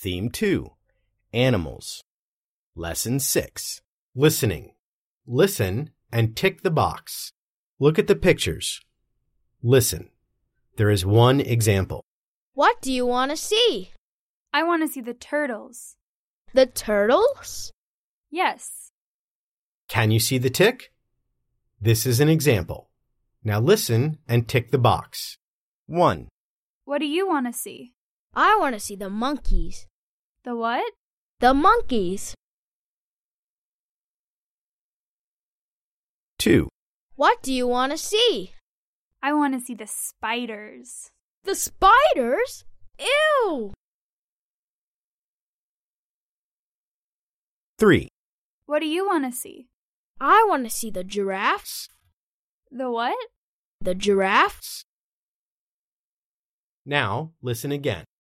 Theme 2, Animals. Lesson 6, Listening. Listen and tick the box. Look at the pictures. Listen. There is one example. What do you want to see? I want to see the turtles. The turtles? Yes. Can you see the tick? This is an example. Now listen and tick the box. 1. What do you want to see? I want to see the monkeys. The what? The monkeys. 2. What do you want to see? I want to see the spiders. The spiders? Ew! 3. What do you want to see? I want to see the giraffes. The what? The giraffes? Now listen again.